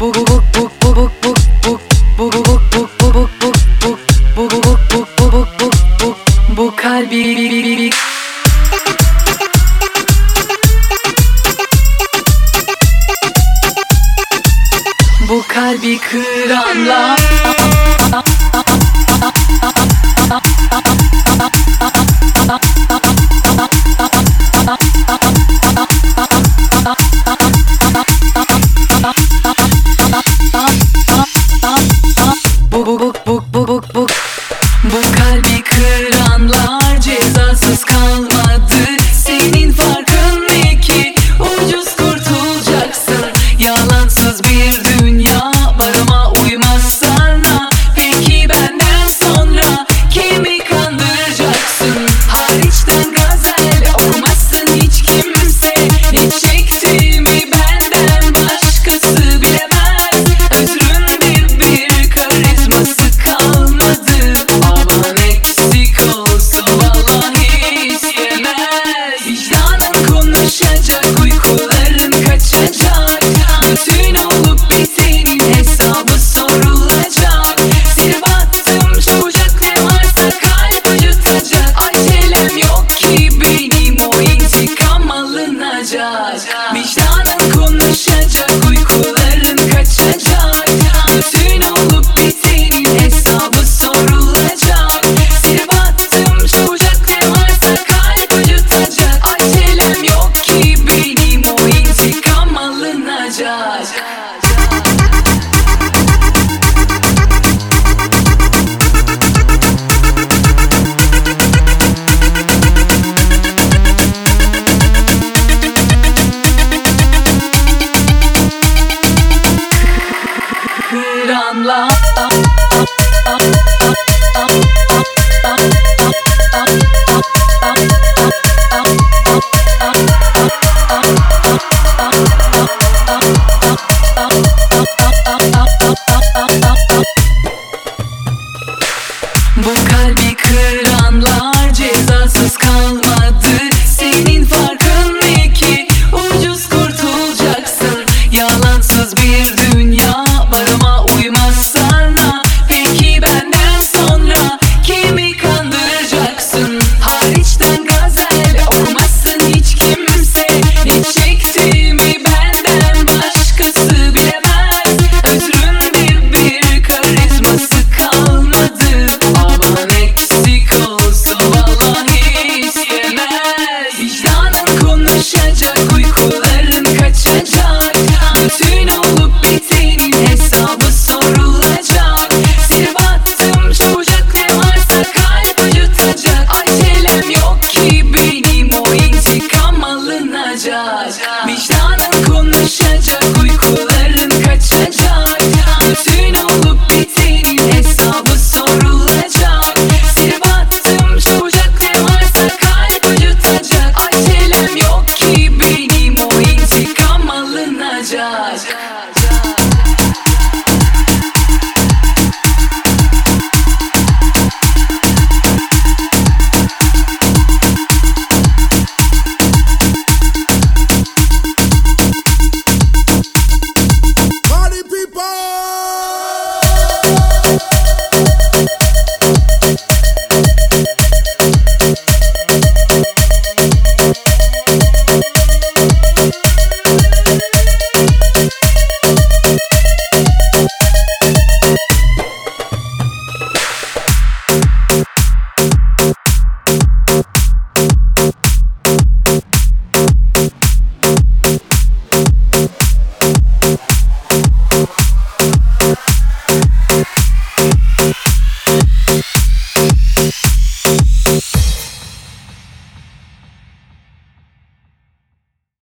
Bu kalbi bu kalbi kıranlar bu kalbi kıranlar cezasız kalmadı. Senin farkın ne ki? Ucuz kurtulacaksın. Yalansız bir dünya var ama uymazsana. Peki benden sonra kimi kandıracaksın? Hariçten gazel okumazsın hiç kimse. Ne çektiğimi benden başkası bilemez. Özrün bir karizması kalmadı. Baban eksik olsa vallahi istemez. Vicdanın konuşacak, uykuların kaçacak. Bütün olup bitenin hesabı sorulacak. Seni battım çabucak, ne varsa kalp acıtacak. Acelem yok ki benim, o intikam alınacak. Vicdanın konuşacak, uykuların kaçacak. Bütün olup bitenin hesabı sorulacak. Seni battım çabucak, ne varsa kalp acıtacak. Acelem yok ki benim, o intikam alınacak. Kıranlar bu kalbi kıranlar cezasız kalmadı. Senin farkın ne ki? Ucuz kurtulacaksın. Yalansız bir dünya